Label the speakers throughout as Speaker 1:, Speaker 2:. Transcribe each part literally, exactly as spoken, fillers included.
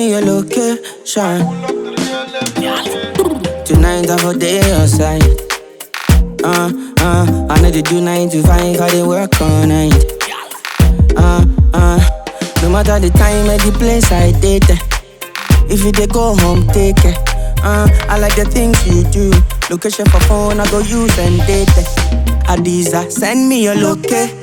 Speaker 1: me your location. Tonight I for day outside. Uh, uh, I know they do nine to five, I they work all night. Uh, uh, no matter the time and the place I date. If you dey go home, take it. Uh, I like the things you do. Location for phone, I go use and date. Adiza, send me your location.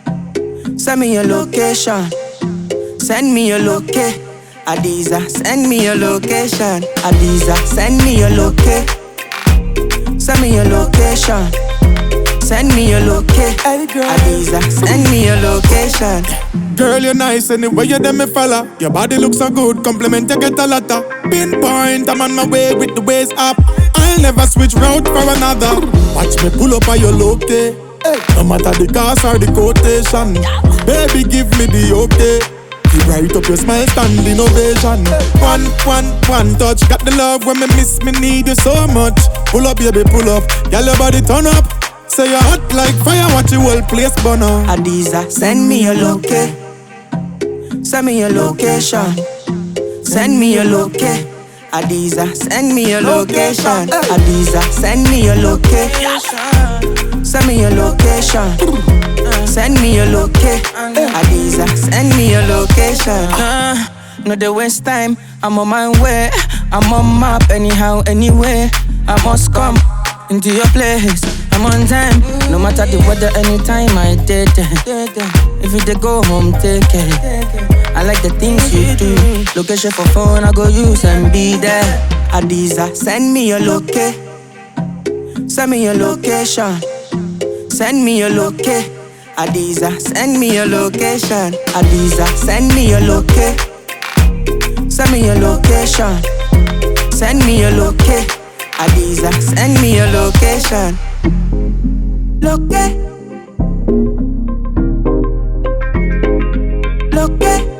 Speaker 1: Send me your location. Send me your location. Adiza, send me your location. Adiza, send me your location. Send me your location. Send me your location. Adiza, send me your location.
Speaker 2: Girl, you're nice anyway, you them me fella. Your body looks so good, compliment you get a lot of. Pinpoint, I'm on my way with the waist up. I'll never switch route for another. Watch me pull up on your loke. No matter the cost or the quotation. Baby, give me the okay. Keep right up your smile, standing ovation. One, one, one touch. Got the love when me miss, me need you so much. Pull up, baby, pull up. Girl, your body turn up. Say you're hot like fire, watch your whole place burn up.
Speaker 1: Adiza, send me your location. Send me your location. Send me your location. Adiza, send me your location. Adiza, send me your location. Send me your location. Send me your location. Adiza, send me your location. Uh, no they waste time, I'm on my way. I'm on map anyhow, anyway. I must come into your place. I'm on time, no matter the weather, anytime I did. If you dey go home, take it. I like the things you do. Location for phone, I go use and be there. Adiza, send me your location. Send me your location. Send me your location. Adiza, send me your location. Adiza, send me your location. Send me your location. Send me your location. Adiza, send me your location. Location. Location.